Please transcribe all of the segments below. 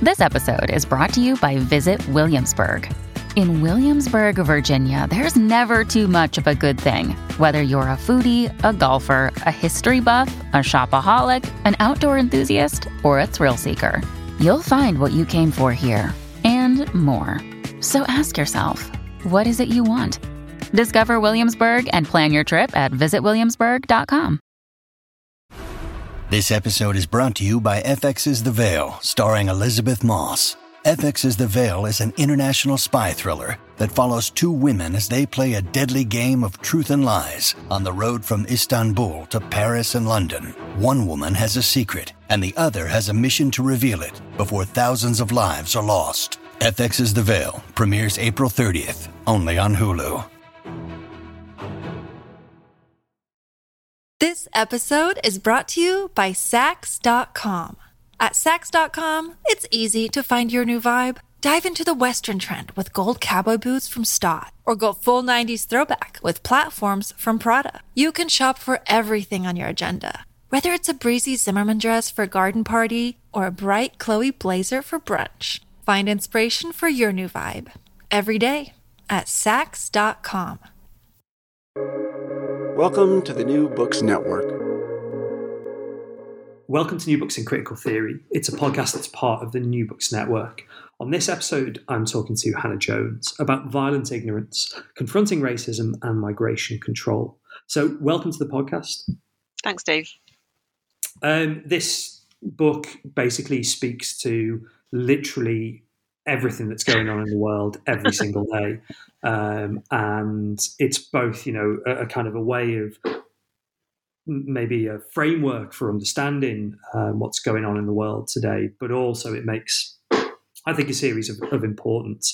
This episode is brought to you by Visit Williamsburg. In Williamsburg, Virginia, there's never too much of a good thing. Whether you're a foodie, a golfer, a history buff, a shopaholic, an outdoor enthusiast, or a thrill seeker, you'll find what you came for here and more. So ask yourself, what is it you want? Discover Williamsburg and plan your trip at visitwilliamsburg.com. This episode is brought to you by FX's The Veil, starring Elizabeth Moss. FX's The Veil is an international spy thriller that follows two women as they play a deadly game of truth and lies on the road from Istanbul to Paris and London. One woman has a secret, and the other has a mission to reveal it before thousands of lives are lost. FX's The Veil premieres April 30th, only on Hulu. This episode is brought to you by Sax.com. At Sax.com, it's easy to find your new vibe. Dive into the Western trend with gold cowboy boots from Stott, or go full 90s throwback with platforms from Prada. You can shop for everything on your agenda, whether it's a breezy Zimmermann dress for a garden party or a bright Chloe blazer for brunch. Find inspiration for your new vibe every day at Sax.com. Welcome to the New Books Network. Welcome to New Books in Critical Theory. It's a podcast that's part of the New Books Network. On this episode, I'm talking to Hannah Jones about violent ignorance, confronting racism and migration control. So welcome to the podcast. Thanks, Dave. This book basically speaks to literally everything that's going on in the world every single day. And it's both, a kind of a way of maybe a framework for understanding what's going on in the world today, but also it makes, I think, a series of important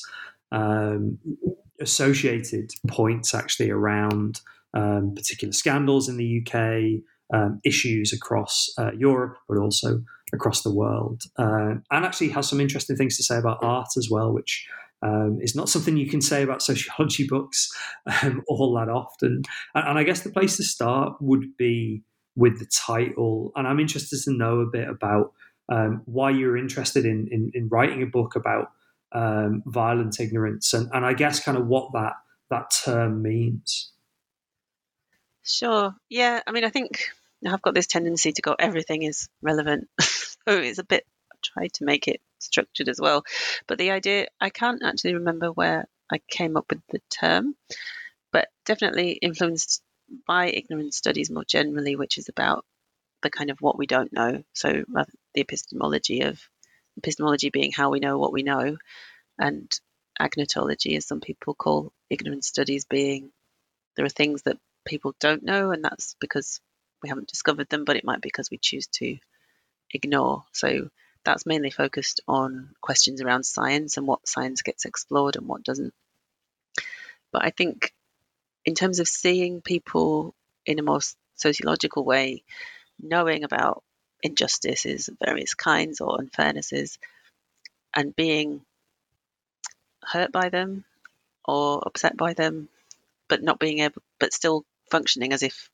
associated points actually around particular scandals in the UK, issues across Europe, but also across the world, and actually has some interesting things to say about art as well, which is not something you can say about sociology books all that often. And I guess the place to start would be with the title. And I'm interested to know a bit about why you're interested in writing a book about violent ignorance, and I guess kind of what that term means. Sure. Yeah. I mean, I think I've got this tendency to go, everything is relevant. So it's a bit, I tried to make it structured as well. But the idea, I can't actually remember where I came up with the term, but definitely influenced by ignorance studies more generally, which is about the kind of what we don't know. So the epistemology being how we know what we know, and agnotology, as some people call ignorance studies, being there are things that people don't know, and that's because we haven't discovered them, but it might be because we choose to ignore. So that's mainly focused on questions around science and what science gets explored and what doesn't. But I think in terms of seeing people in a more sociological way, knowing about injustices of various kinds or unfairnesses, and being hurt by them or upset by them, but not being able, but still functioning as if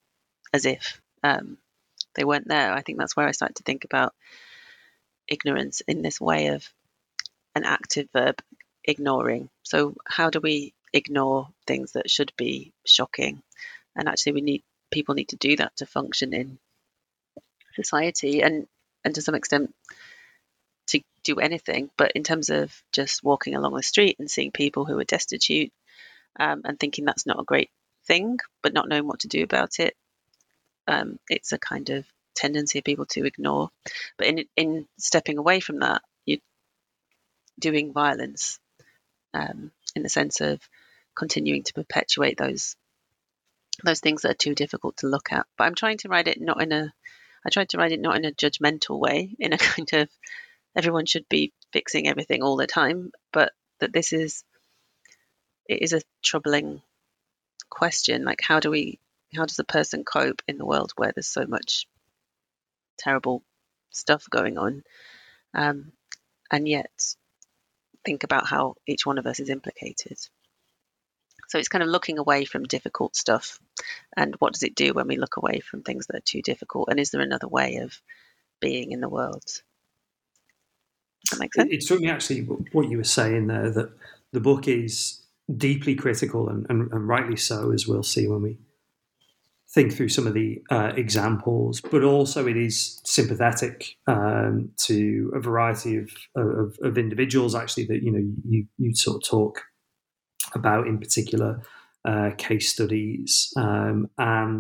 they weren't there. I think that's where I start to think about ignorance in this way of an active verb, ignoring. So how do we ignore things that should be shocking? And actually people need to do that to function in society, and to some extent to do anything. But in terms of just walking along the street and seeing people who are destitute, and thinking that's not a great thing, but not knowing what to do about it, it's a kind of tendency of people to ignore. But in stepping away from that, you're doing violence, in the sense of continuing to perpetuate those things that are too difficult to look at. But I'm trying to write it not in a judgmental way, in a kind of everyone should be fixing everything all the time, but that it is a troubling question. Like, how does a person cope in the world where there's so much terrible stuff going on, and yet think about how each one of us is implicated. So it's kind of looking away from difficult stuff, and what does it do when we look away from things that are too difficult, and is there another way of being in the world? that make sense? It struck me actually what you were saying there, that the book is deeply critical and rightly so, as we'll see when we think through some of the examples, but also it is sympathetic to a variety of individuals, actually, that you sort of talk about in particular case studies. And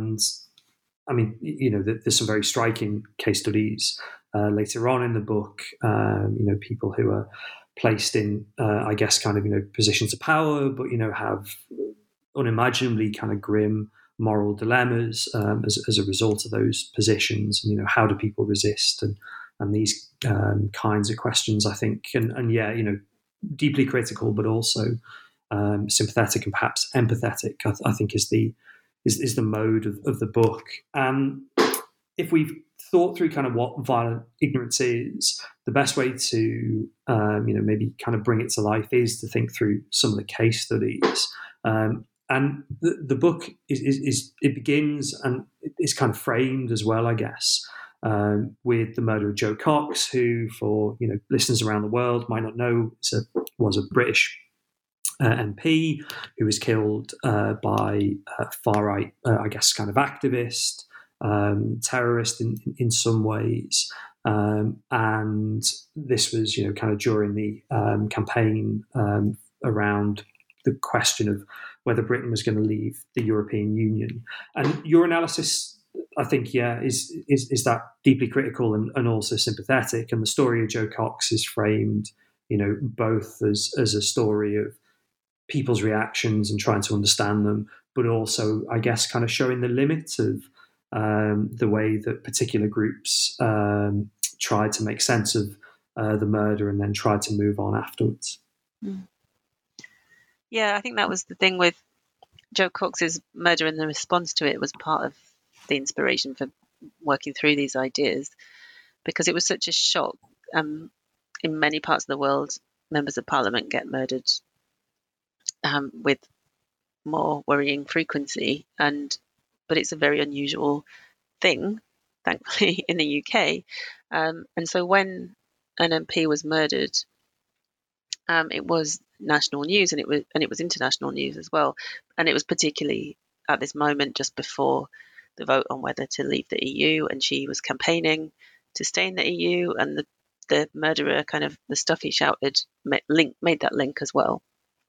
I mean, there's some very striking case studies later on in the book. People who are placed in, I guess, kind of positions of power, but have unimaginably kind of grim moral dilemmas as a result of those positions. And how do people resist, and these kinds of questions, I think, and deeply critical, but also sympathetic and perhaps empathetic, I think is the mode of the book. And if we've thought through kind of what violent ignorance is, the best way to maybe kind of bring it to life is to think through some of the case studies. And the book it begins, and it's kind of framed as well, I guess, with the murder of Jo Cox, who, for listeners around the world might not know, was a British MP who was killed by far right, I guess, kind of activist, terrorist in some ways. And this was, kind of during the campaign around the question of whether Britain was going to leave the European Union. And your analysis, I think, is that deeply critical and also sympathetic. And the story of Jo Cox is framed, both as a story of people's reactions and trying to understand them, but also, I guess, kind of showing the limits of the way that particular groups tried to make sense of the murder and then tried to move on afterwards. Mm. Yeah, I think that was the thing with Jo Cox's murder, and the response to it was part of the inspiration for working through these ideas, because it was such a shock. In many parts of the world, members of parliament get murdered with more worrying frequency, but it's a very unusual thing, thankfully, in the UK. And so when an MP was murdered, it was national news, and it was international news as well. And it was particularly at this moment just before the vote on whether to leave the EU, and she was campaigning to stay in the EU, and the murderer, kind of the stuff he shouted, made that link as well.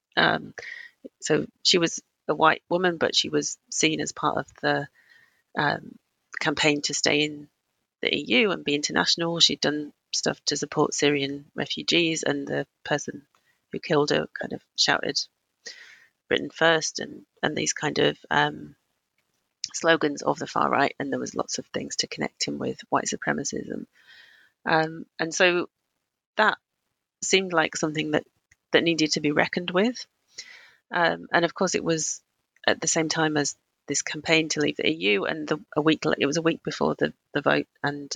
So she was a white woman, but she was seen as part of the campaign to stay in the EU and be international. She'd done stuff to support Syrian refugees, and the person who killed her kind of shouted Britain first, and these kind of slogans of the far right, and there was lots of things to connect him with white supremacism. And so that seemed like something that needed to be reckoned with. And of course, it was at the same time as this campaign to leave the EU, and it was a week before the vote, and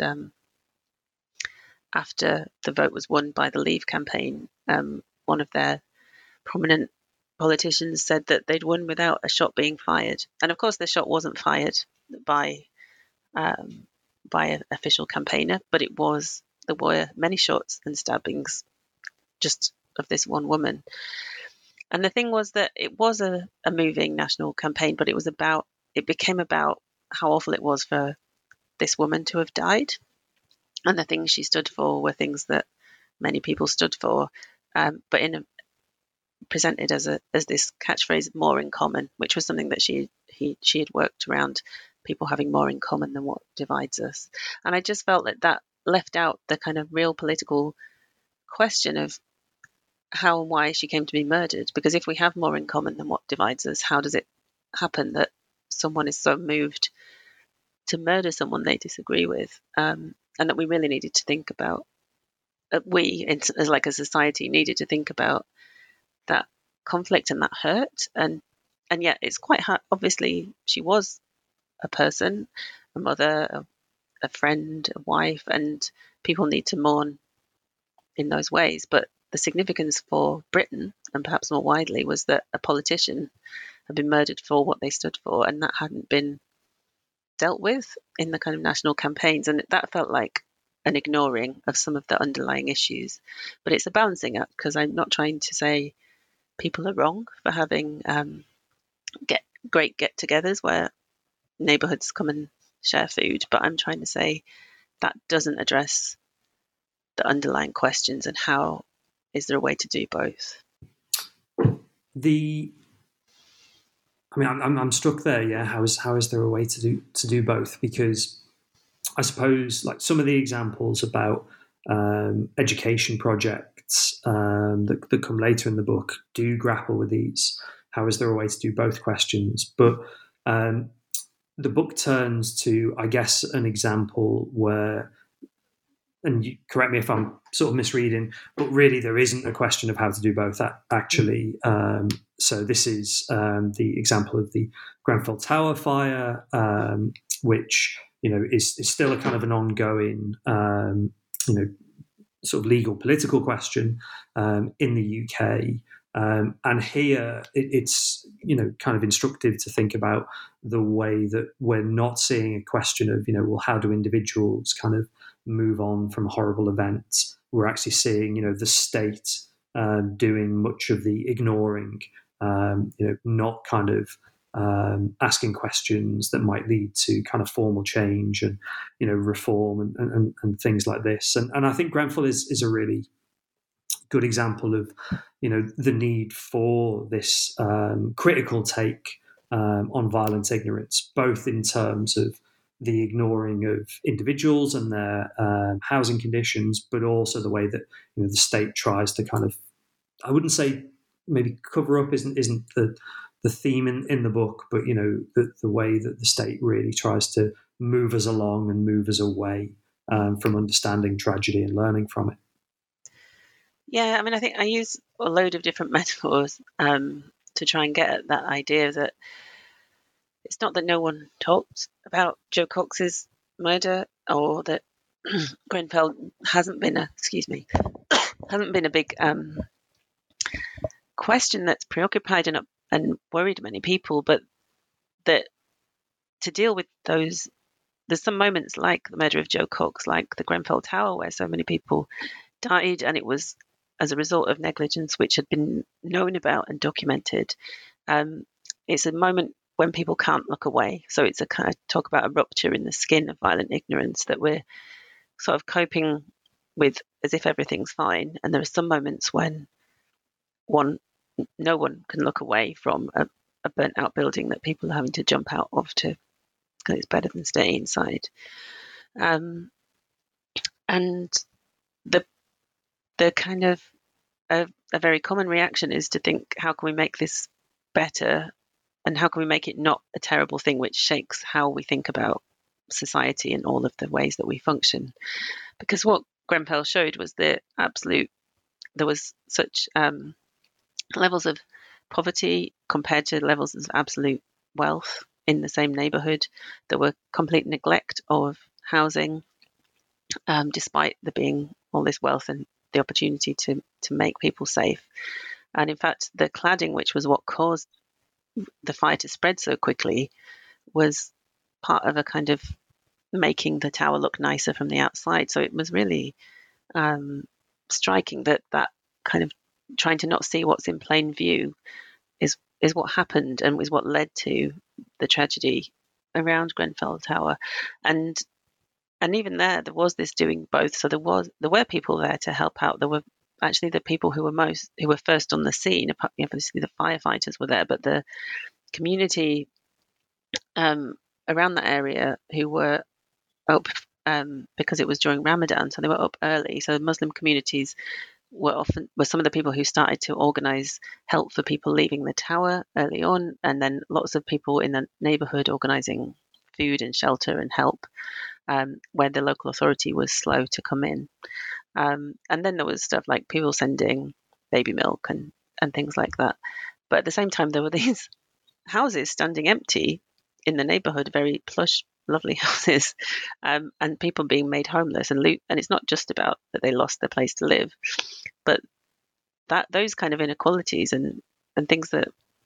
after the vote was won by the Leave campaign, one of their prominent politicians said that they'd won without a shot being fired. And of course, the shot wasn't fired by an official campaigner, but there were many shots and stabbings just of this one woman. And the thing was that it was a moving national campaign, but it became about how awful it was for this woman to have died. And the things she stood for were things that many people stood for, but presented as this catchphrase, more in common, which was something that she had worked around, people having more in common than what divides us. And I just felt that left out the kind of real political question of how and why she came to be murdered. Because if we have more in common than what divides us, how does it happen that someone is so moved to murder someone they disagree with? And that we really needed to think about, as like a society, needed to think about that conflict and that hurt. And yet it's quite hard. Obviously, she was a person, a mother, a friend, a wife, and people need to mourn in those ways. But the significance for Britain, and perhaps more widely, was that a politician had been murdered for what they stood for, and that hadn't been dealt with in the kind of national campaigns. And that felt like an ignoring of some of the underlying issues. But it's a balancing act, because I'm not trying to say people are wrong for having great get-togethers where neighbourhoods come and share food, but I'm trying to say that doesn't address the underlying questions, and how is there a way to do both? I'm struck there. Yeah, how is there a way to do both? Because I suppose, like, some of the examples about education projects that come later in the book do grapple with these. How is there a way to do both questions? But the book turns to, I guess, an example where, and you correct me if I'm sort of misreading, but really there isn't a question of how to do both, actually. So this is the example of the Grenfell Tower fire, which, is still a kind of an ongoing, sort of legal political question in the UK. And here it's, kind of instructive to think about the way that we're not seeing a question of, how do individuals kind of move on from horrible events? We're actually seeing, the state doing much of the ignoring, not kind of asking questions that might lead to kind of formal change and, reform and things like this. And I think Grenfell is a really good example of, the need for this critical take on violent ignorance, both in terms of the ignoring of individuals and their housing conditions, but also the way that, the state tries to kind of, I wouldn't say maybe cover up isn't the theme in the book, but, the way that the state really tries to move us along and move us away from understanding tragedy and learning from it. Yeah, I think I use a load of different metaphors to try and get at that idea that it's not that no one talked about Jo Cox's murder, or that Grenfell hasn't been a big question that's preoccupied and worried many people, but that to deal with those, there's some moments like the murder of Jo Cox, like the Grenfell Tower, where so many people died, and it was as a result of negligence which had been known about and documented. It's a moment when people can't look away. So it's a kind of talk about a rupture in the skin of violent ignorance that we're sort of coping with as if everything's fine. And there are some moments when no one can look away from a burnt out building that people are having to jump out of because it's better than staying inside. And the kind of a very common reaction is to think, how can we make this better, and how can we make it not a terrible thing which shakes how we think about society and all of the ways that we function? Because what Grenfell showed was there was such levels of poverty compared to levels of absolute wealth in the same neighbourhood. There were complete neglect of housing, despite there being all this wealth and the opportunity to make people safe. And in fact, the cladding, which was what caused the fire to spread so quickly, was part of a kind of making the tower look nicer from the outside. So it was really striking that kind of trying to not see what's in plain view is what happened and was what led to the tragedy around Grenfell Tower. And even there was this doing both. So there were people there to help out. There were actually the people who were first on the scene. Obviously the firefighters were there, but the community around that area who were up because it was during Ramadan, so they were up early. So Muslim communities were some of the people who started to organise help for people leaving the tower early on, and then lots of people in the neighbourhood organising food and shelter and help, where the local authority was slow to come in. And then there was stuff like people sending baby milk and things like that. But at the same time, there were these houses standing empty in the neighbourhood, very plush, lovely houses, and people being made homeless and loot. And it's not just about that they lost their place to live, but those kind of inequalities and things that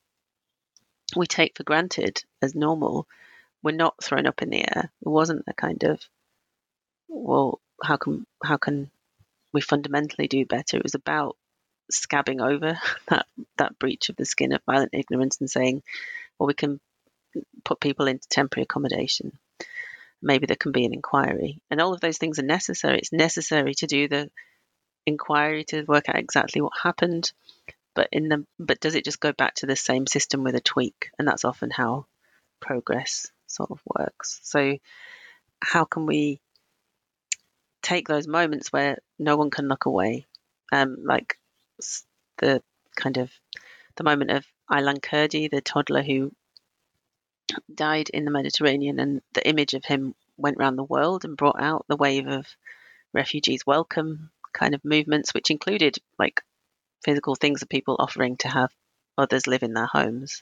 we take for granted as normal were not thrown up in the air. It wasn't a kind of, well, how can we fundamentally do better? It was about scabbing over that breach of the skin of violent ignorance and saying, well, we can put people into temporary accommodation. Maybe there can be an inquiry, and all of those things are necessary. It's necessary to do the inquiry to work out exactly what happened, but does it just go back to the same system with a tweak? And that's often how progress sort of works. So how can we take those moments where no one can look away, like the moment of Aylan Kurdi, the toddler who died in the Mediterranean, and the image of him went around the world and brought out the wave of refugees welcome kind of movements, which included like physical things of people offering to have others live in their homes.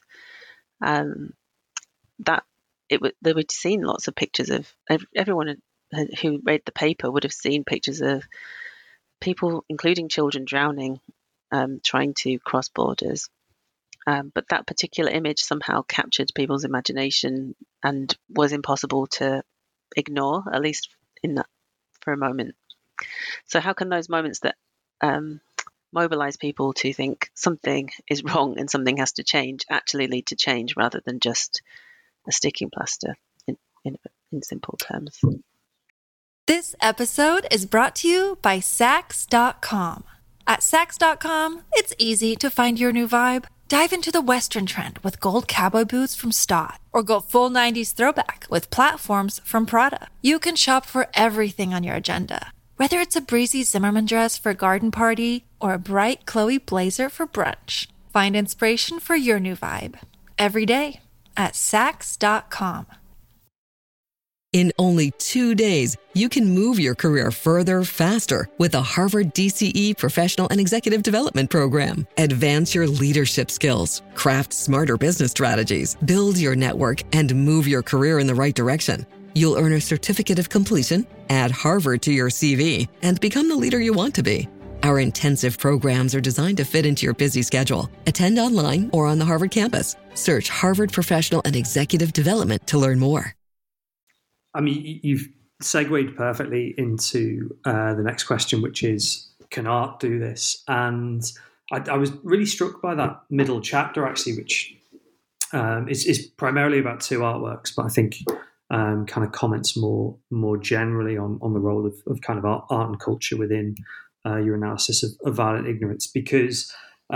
They would seen lots of pictures of everyone who read the paper would have seen pictures of people, including children, drowning, trying to cross borders. But that particular image somehow captured people's imagination and was impossible to ignore, at least for a moment. So how can those moments that mobilize people to think something is wrong and something has to change actually lead to change rather than just a sticking plaster in simple terms? This episode is brought to you by Saks.com. At Saks.com, it's easy to find your new vibe. Dive into the Western trend with gold cowboy boots from Stott, or go full 90s throwback with platforms from Prada. You can shop for everything on your agenda, whether it's a breezy Zimmermann dress for a garden party or a bright Chloe blazer for brunch. Find inspiration for your new vibe every day at Saks.com. In only 2 days, you can move your career further, faster with the Harvard DCE Professional and Executive Development Program. Advance your leadership skills, craft smarter business strategies, build your network, and move your career in the right direction. You'll earn a certificate of completion, add Harvard to your CV, and become the leader you want to be. Our intensive programs are designed to fit into your busy schedule. Attend online or on the Harvard campus. Search Harvard Professional and Executive Development to learn more. I mean, you've segued perfectly into the next question, which is, can art do this? And I was really struck by that middle chapter, actually, which is primarily about two artworks, but I think kind of comments more generally on the role of kind of art and culture within your analysis of violent ignorance, because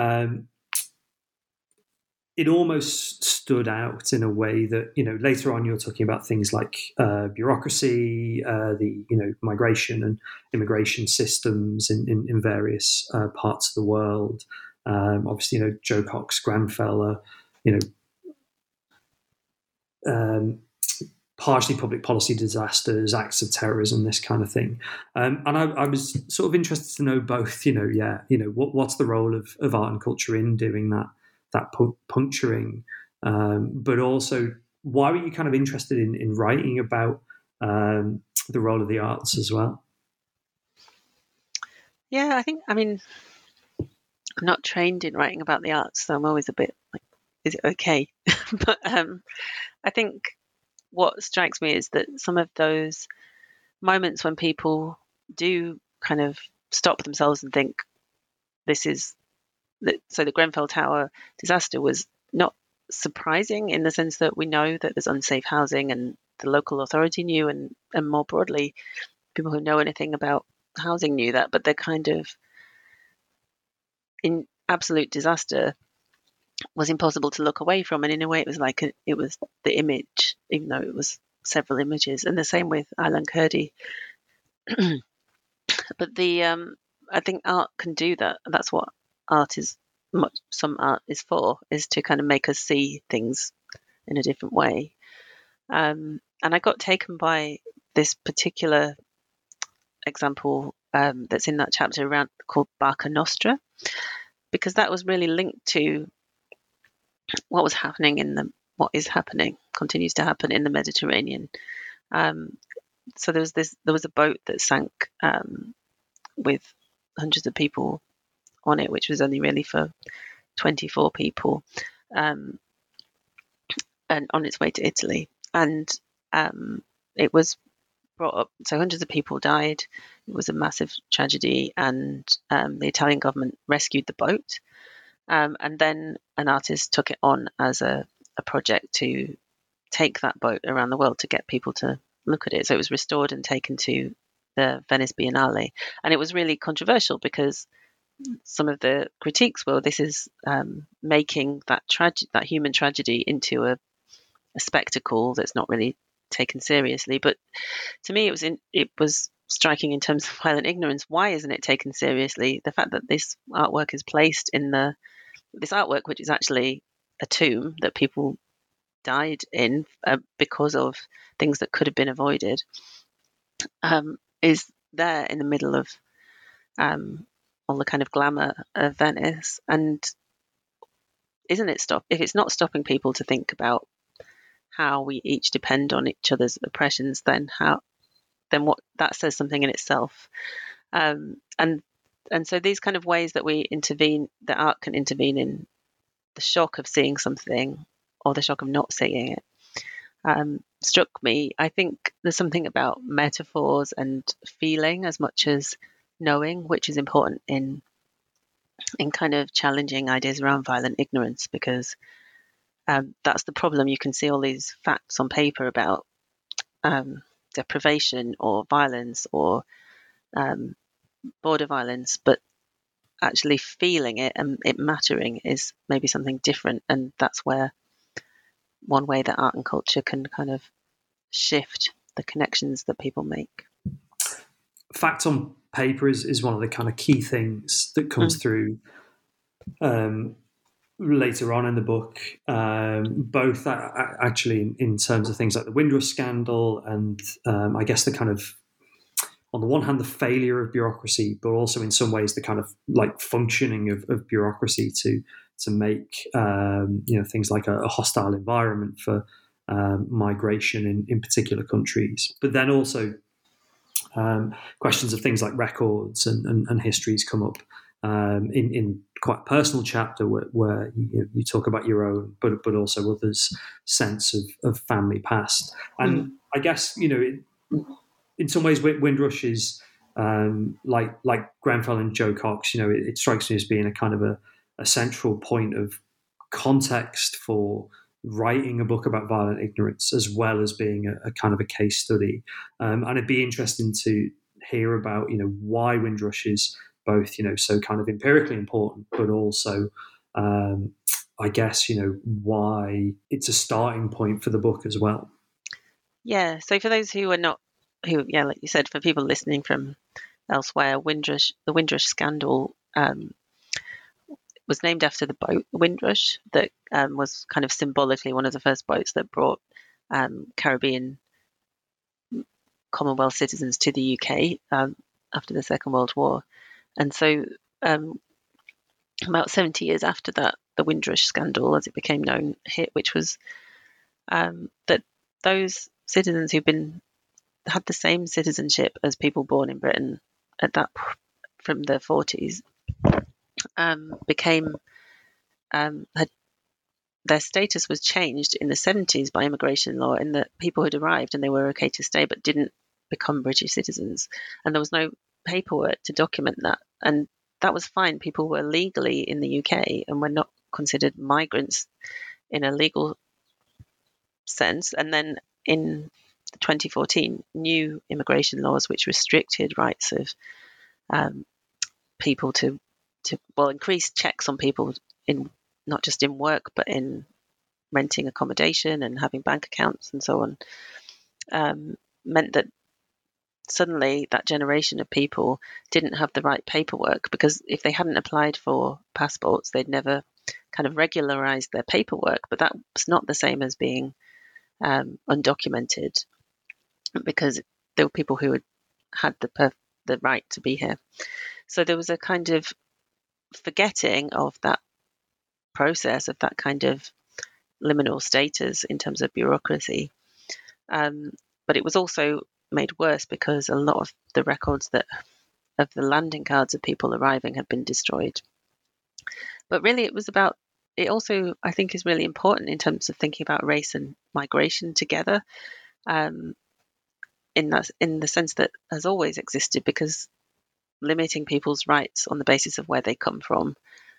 it almost stood out in a way that, later on you're talking about things like bureaucracy, the migration and immigration systems in various parts of the world. Obviously, Joe Cox, Grenfell, partially public policy disasters, acts of terrorism, this kind of thing. And I was sort of interested to know both, what's the role of art and culture in doing that puncturing, but also why were you kind of interested in writing about the role of the arts as well? Yeah, I'm not trained in writing about the arts, so I'm always a bit like, is it okay? But I think what strikes me is that some of those moments when people do kind of stop themselves and think, so the Grenfell Tower disaster was not surprising in the sense that we know that there's unsafe housing, and the local authority knew, and more broadly, people who know anything about housing knew that, but they're kind of in absolute disaster was impossible to look away from. And in a way, it was like it was the image, even though it was several images. And the same with Aylan Kurdi. But I think art can do that. That's what some art is for, is to kind of make us see things in a different way. And I got taken by this particular example that's in that chapter around called Barca Nostra, because that was really linked to what was happening continues to happen in the Mediterranean. So there was a boat that sank with hundreds of people on it, which was only really for 24 people, and on its way to Italy. And it was brought up, so hundreds of people died. It was a massive tragedy, and the Italian government rescued the boat. And then an artist took it on as a project to take that boat around the world to get people to look at it. So it was restored and taken to the Venice Biennale. And it was really controversial because some of the critiques were, this is making that human tragedy into a spectacle that's not really taken seriously. But to me, it was striking in terms of violent ignorance. Why isn't it taken seriously? The fact that this artwork is placed in this artwork, which is actually a tomb that people died in because of things that could have been avoided, is there in the middle of all the kind of glamour of Venice. And if it's not stopping people to think about how we each depend on each other's oppressions, then what that says something in itself. And so these kind of ways that we intervene, that art can intervene in the shock of seeing something or the shock of not seeing it, struck me. I think there's something about metaphors and feeling as much as knowing, which is important in kind of challenging ideas around violent ignorance, because that's the problem. You can see all these facts on paper about deprivation or violence or border violence, but actually feeling it and it mattering is maybe something different. And that's where one way that art and culture can kind of shift the connections that people make. Fact on paper is one of the kind of key things that comes through later on in the book, both actually in terms of things like the Windrush scandal and I guess the kind of, on the one hand, the failure of bureaucracy, but also in some ways the kind of like functioning of bureaucracy to make things like a hostile environment for migration in particular countries. But then also questions of things like records and histories come up in quite a personal chapter where you talk about your own, but also others' sense of family past. And I guess, in some ways, Windrush is like Grenfell and Jo Cox. It strikes me as being a kind of a central point of context for writing a book about violent ignorance, as well as being a kind of a case study. And it'd be interesting to hear about why Windrush is both so kind of empirically important, but also I guess why it's a starting point for the book as well. Yeah. So for those who are not, like you said, for people listening from elsewhere, the Windrush scandal was named after the boat, the Windrush, that was kind of symbolically one of the first boats that brought Caribbean Commonwealth citizens to the UK after the Second World War. And so about 70 years after that, the Windrush scandal, as it became known, hit, which was that those citizens had the same citizenship as people born in Britain from the 40s, their status was changed in the 70s by immigration law, in that people had arrived and they were okay to stay but didn't become British citizens, and there was no paperwork to document that, and that was fine. People were legally in the UK and were not considered migrants in a legal sense. And then in 2014, new immigration laws which restricted rights of people to increase checks on people in not just in work but in renting accommodation and having bank accounts and so on, meant that suddenly that generation of people didn't have the right paperwork, because if they hadn't applied for passports, they'd never kind of regularized their paperwork. But that was not the same as being undocumented, because there were people who had the right to be here. So there was a kind of forgetting of that process, of that kind of liminal status in terms of bureaucracy. But it was also made worse because a lot of the records of the landing cards of people arriving had been destroyed. But really it also, I think, is really important in terms of thinking about race and migration together. In in the sense that has always existed, because limiting people's rights on the basis of where they come from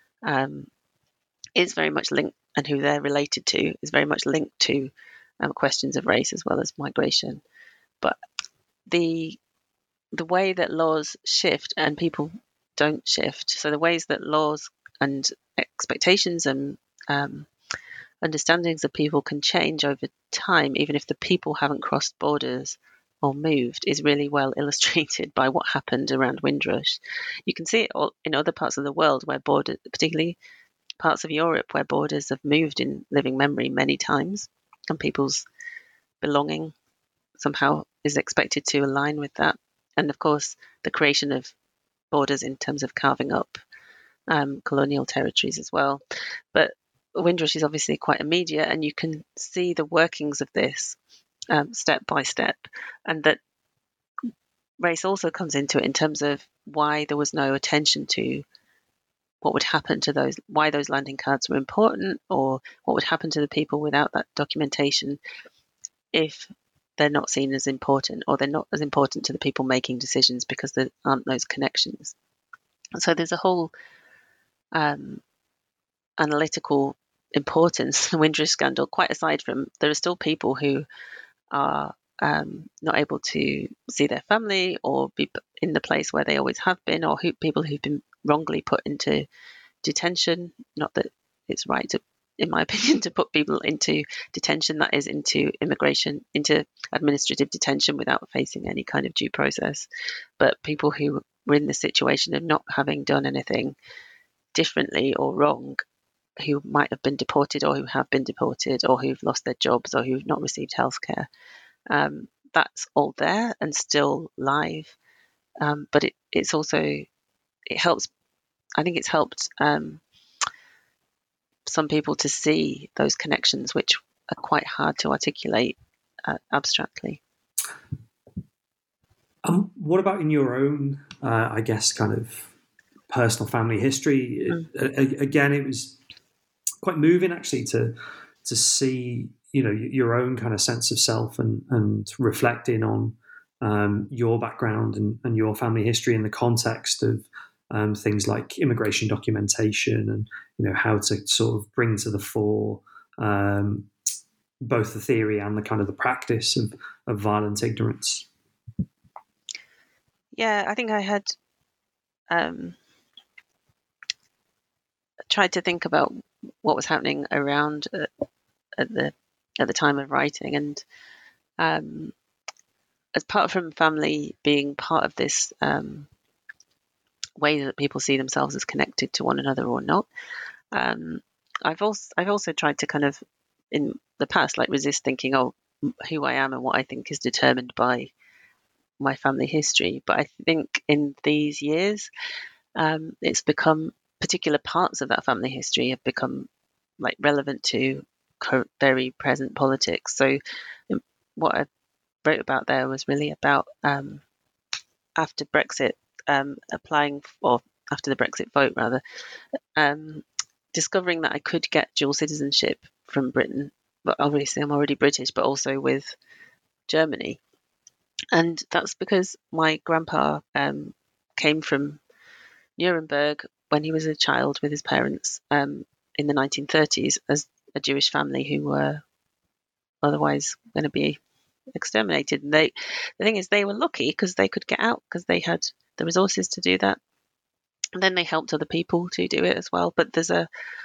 is very much linked, and who they're related to is very much linked to questions of race as well as migration. But the way that laws shift and people don't shift, so the ways that laws and expectations and understandings of people can change over time, even if the people haven't crossed borders or moved, is really well illustrated by what happened around Windrush. You can see it all in other parts of the world where borders, particularly parts of Europe where borders have moved in living memory many times, and people's belonging somehow is expected to align with that. And of course, the creation of borders in terms of carving up colonial territories as well. But Windrush is obviously quite immediate, and you can see the workings of this step by step, and that race also comes into it in terms of why there was no attention to what would happen to those, why those landing cards were important, or what would happen to the people without that documentation if they're not seen as important, or they're not as important to the people making decisions because there aren't those connections. So there's a whole analytical importance to the Windrush scandal, quite aside from there are still people who are not able to see their family or be in the place where they always have been, or people who've been wrongly put into detention. Not that it's right to, in my opinion, to put people into detention, that is into immigration, into administrative detention without facing any kind of due process. But people who were in the situation of not having done anything differently or wrong, who might have been deported or who have been deported or who've lost their jobs or who've not received healthcare. That's all there and still live. But it's also, it helps, I think it's helped some people to see those connections, which are quite hard to articulate abstractly. What about in your own, I guess, kind of personal family history? Again, it was quite moving actually to see, you know, your own kind of sense of self and reflecting on your background and your family history in the context of things like immigration documentation, and, you know, how to sort of bring to the fore both the theory and the kind of the practice of violent ignorance. Yeah, I think I had tried to think about what was happening around at the time of writing, and apart from family being part of this way that people see themselves as connected to one another or not, I've also tried to kind of in the past resist thinking, oh, who I am and what I think is determined by my family history. But I think in these years, it's become, particular parts of that family history have become relevant to very present politics. So what I wrote about there was really about after Brexit, after the Brexit vote rather, discovering that I could get dual citizenship from Britain, but obviously I'm already British, but also with Germany. And that's because my grandpa came from Nuremberg when he was a child with his parents in the 1930s as a Jewish family who were otherwise going to be exterminated. And the thing is, they were lucky because they could get out because they had the resources to do that. And then they helped other people to do it as well. But there's a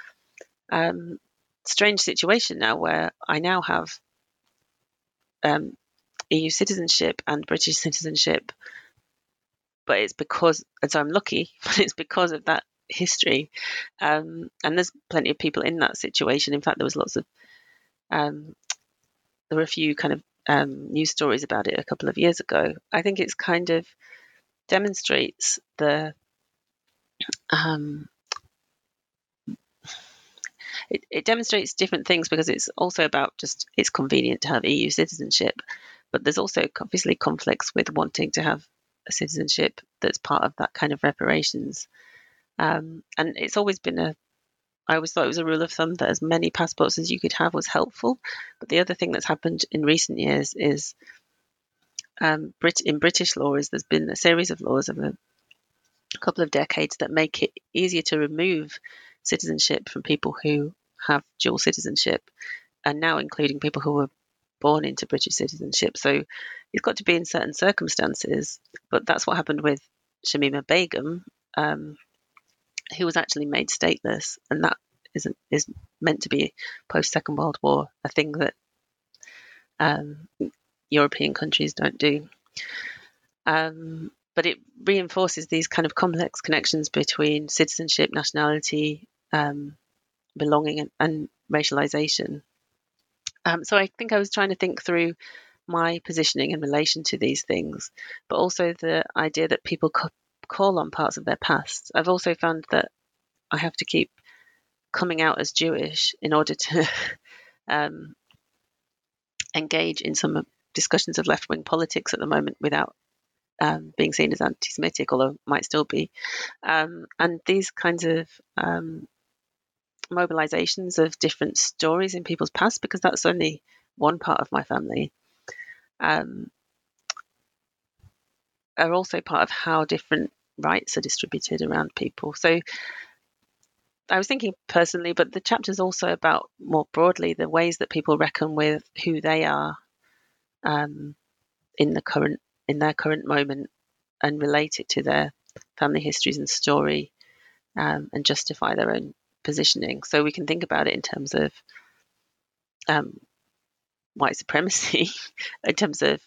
strange situation now where I now have EU citizenship and British citizenship, but it's because, and so I'm lucky, but it's because of that history. And there's plenty of people in that situation. In fact, there was lots of, there were a few kind of news stories about it a couple of years ago. I think it's kind of demonstrates the, it demonstrates different things because it's also about just, it's convenient to have EU citizenship, but there's also obviously conflicts with wanting to have a citizenship that's part of that kind of reparations. And it's always been I always thought it was a rule of thumb that as many passports as you could have was helpful. But the other thing that's happened in recent years is in British law is there's been a series of laws of a couple of decades that make it easier to remove citizenship from people who have dual citizenship, and now including people who were born into British citizenship. So it's got to be in certain circumstances, but that's what happened with Shamima Begum, who was actually made stateless, and that is meant to be post Second World War a thing that European countries don't do. But it reinforces these kind of complex connections between citizenship, nationality, belonging, and racialization. So I think I was trying to think through my positioning in relation to these things, but also the idea that people call on parts of their past. I've also found that I have to keep coming out as Jewish in order to engage in some discussions of left-wing politics at the moment without being seen as anti-Semitic, although might still be. And these kinds of mobilizations of different stories in people's past, because that's only one part of my family, are also part of how different rights are distributed around people. So I was thinking personally, but the chapter's also about more broadly the ways that people reckon with who they are in their current moment and relate it to their family histories and story, and justify their own positioning. So we can think about it in terms of white supremacy, in terms of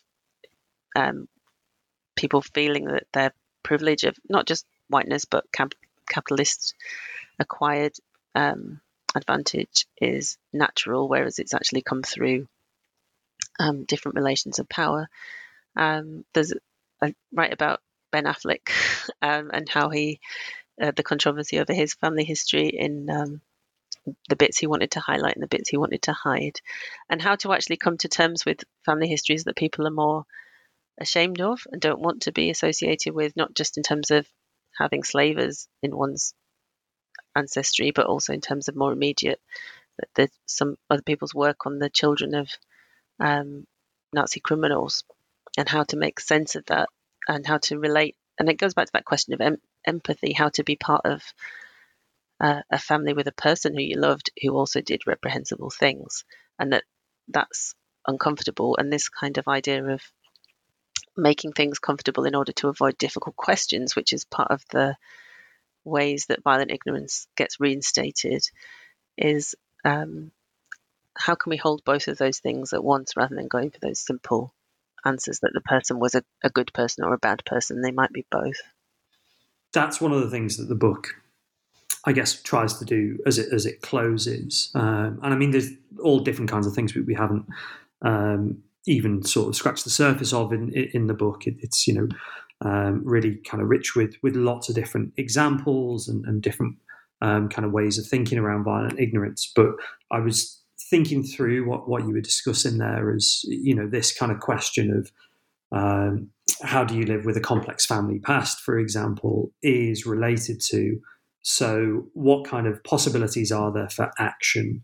people feeling that their privilege of not just whiteness but capitalist acquired advantage is natural, whereas it's actually come through different relations of power. There's a write about Ben Affleck and how he the controversy over his family history in the bits he wanted to highlight and the bits he wanted to hide, and how to actually come to terms with family histories that people are more ashamed of and don't want to be associated with, not just in terms of having slavers in one's ancestry, but also in terms of more immediate, that some other people's work on the children of Nazi criminals, and how to make sense of that and how to relate. And it goes back to that question of empathy, how to be part of a family with a person who you loved who also did reprehensible things, and that's uncomfortable. And this kind of idea of making things comfortable in order to avoid difficult questions, which is part of the ways that violent ignorance gets reinstated, is how can we hold both of those things at once rather than going for those simple answers that the person was a good person or a bad person. They might be both. That's one of the things that the book, I guess, tries to do as it closes. And I mean, there's all different kinds of things we haven't even sort of scratched the surface of in the book. It's really kind of rich with lots of different examples and different kind of ways of thinking around violent ignorance. But I was thinking through what you were discussing there as, this kind of question of how do you live with a complex family past, for example, is related to, so what kind of possibilities are there for action?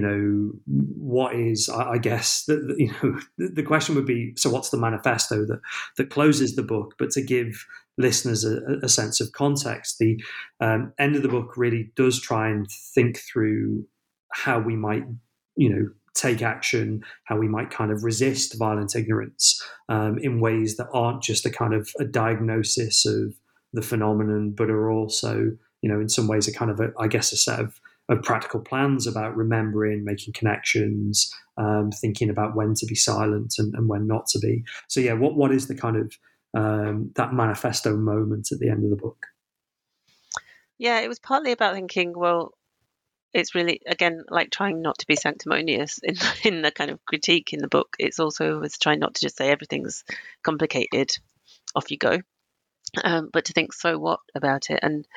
What is, I guess, the question would be, so what's the manifesto that closes the book? But to give listeners a sense of context, the end of the book really does try and think through how we might, take action, how we might kind of resist violent ignorance in ways that aren't just a kind of a diagnosis of the phenomenon, but are also, in some ways a kind of a set of practical plans about remembering, making connections, thinking about when to be silent and when not to be. So yeah, what is the kind of that manifesto moment at the end of the book? Yeah, it was partly about thinking, well, it's really, again, like trying not to be sanctimonious in the kind of critique in the book. It's also was trying not to just say everything's complicated, off you go, but to think, so what about it? And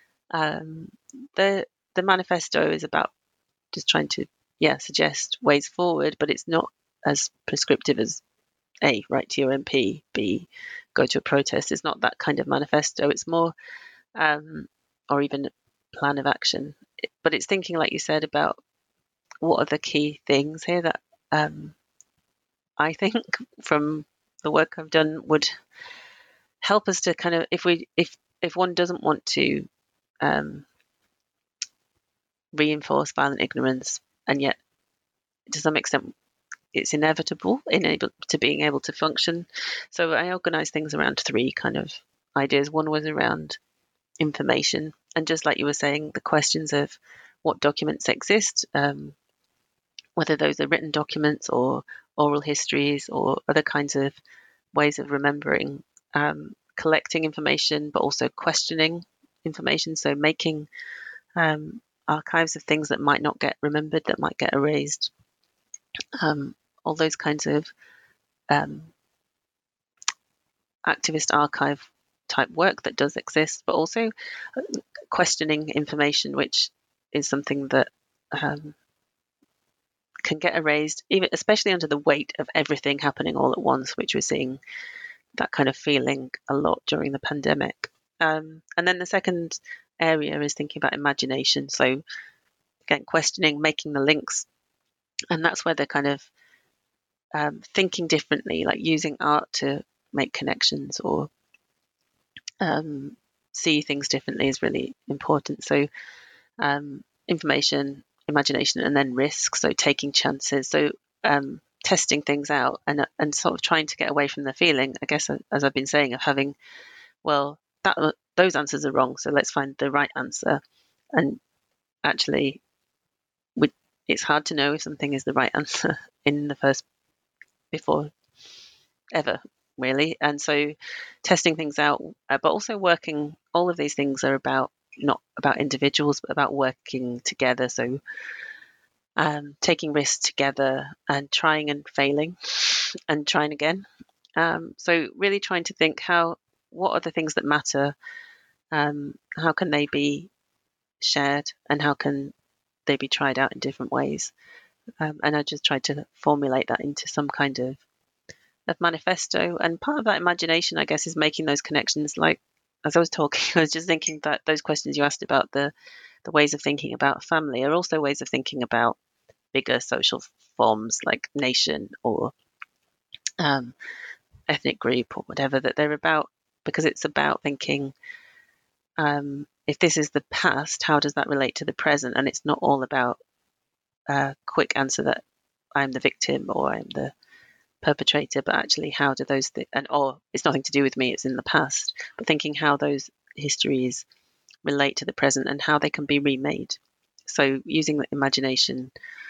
the manifesto is about just trying to, suggest ways forward, but it's not as prescriptive as A, write to your MP, B, go to a protest. It's not that kind of manifesto. It's more, or even a plan of action. But it's thinking, like you said, about what are the key things here that I think from the work I've done would help us to kind of, if one doesn't want to reinforce violent ignorance, and yet to some extent it's inevitable to being able to function. So I organized things around 3 kind of ideas. One was around information, and just like you were saying, the questions of what documents exist, whether those are written documents or oral histories or other kinds of ways of remembering, collecting information, but also questioning information. So making archives of things that might not get remembered, that might get erased. All those kinds of activist archive type work that does exist, but also questioning information, which is something that can get erased, even especially under the weight of everything happening all at once, which we're seeing that kind of feeling a lot during the pandemic. And then the second area is thinking about imagination. So again, questioning, making the links, and that's where the kind of thinking differently, like using art to make connections or see things differently is really important. So information, imagination, and then risk. So taking chances. So testing things out and sort of trying to get away from the feeling, I guess, as I've been saying, of having, well, those answers are wrong, so let's find the right answer. And actually, it's hard to know if something is the right answer before ever, really. And so testing things out, but also working, all of these things are not about individuals, but about working together. So taking risks together and trying and failing and trying again. So really trying to think what are the things that matter? How can they be shared, and how can they be tried out in different ways? And I just tried to formulate that into some kind of manifesto. And part of that imagination, I guess, is making those connections. Like, as I was talking, I was just thinking that those questions you asked about the ways of thinking about family are also ways of thinking about bigger social forms like nation or ethnic group or whatever, that they're about, because it's about thinking, if this is the past, how does that relate to the present? And it's not all about a quick answer that I'm the victim or I'm the perpetrator, but actually how do those or it's nothing to do with me, it's in the past, but thinking how those histories relate to the present and how they can be remade. So using the imagination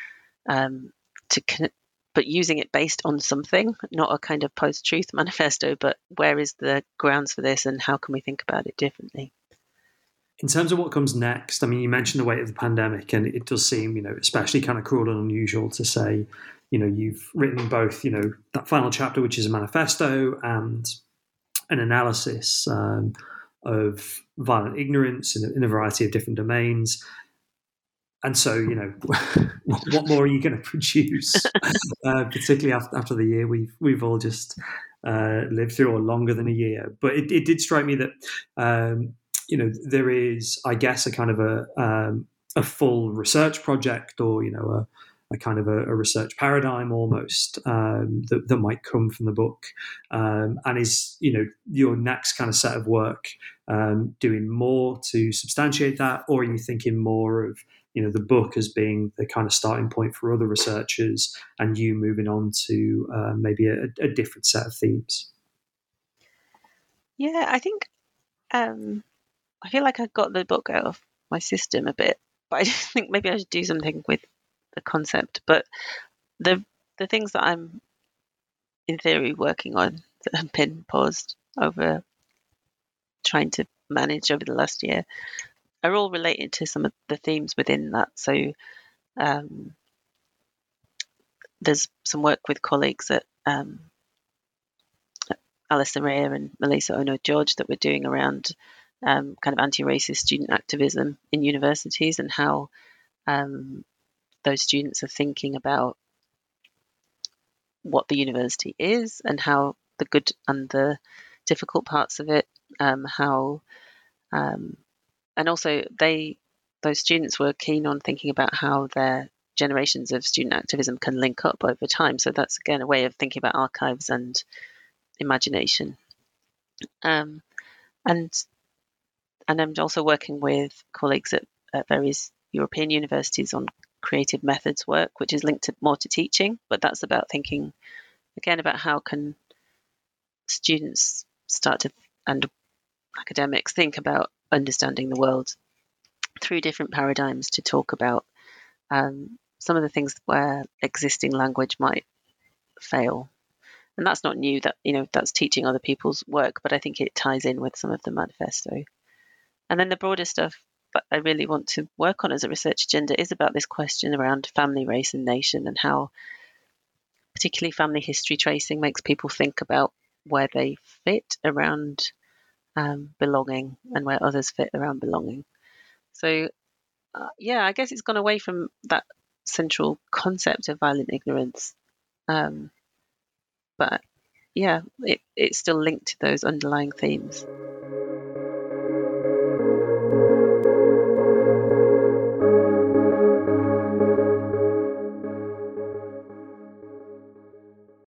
but using it based on something, not a kind of post-truth manifesto, but where is the grounds for this and how can we think about it differently? In terms of what comes next, I mean, you mentioned the weight of the pandemic, and it does seem, especially kind of cruel and unusual to say, you've written both, that final chapter, which is a manifesto, and an analysis of violent ignorance in a variety of different domains. And so, what more are you going to produce, particularly after the year we've all just lived through, or longer than a year? But it did strike me that, there is, I guess, a kind of a full research project, or, a kind of a research paradigm almost that might come from the book, and is, your next kind of set of work doing more to substantiate that, or are you thinking more of, the book as being the kind of starting point for other researchers and you moving on to maybe a different set of themes? Yeah, I think I feel like I got the book out of my system a bit, but I just think maybe I should do something with the concept. But the things that I'm in theory working on that have been paused over trying to manage over the last year are all related to some of the themes within that. So there's some work with colleagues at Alice Rea and Melissa Ono-George that we're doing around kind of anti-racist student activism in universities, and how those students are thinking about what the university is and how the good and the difficult parts of it, and also those students were keen on thinking about how their generations of student activism can link up over time. So that's again a way of thinking about archives and imagination. And I'm also working with colleagues at various European universities on creative methods work, which is linked more to teaching, but that's about thinking again about how can students and academics think about understanding the world through different paradigms to talk about some of the things where existing language might fail. And that's not new, that that's teaching other people's work, but I think it ties in with some of the manifesto. And then the broader stuff that I really want to work on as a research agenda is about this question around family, race, and nation, and how particularly family history tracing makes people think about where they fit around belonging and where others fit around belonging. So, I guess it's gone away from that central concept of violent ignorance. But yeah, it's still linked to those underlying themes.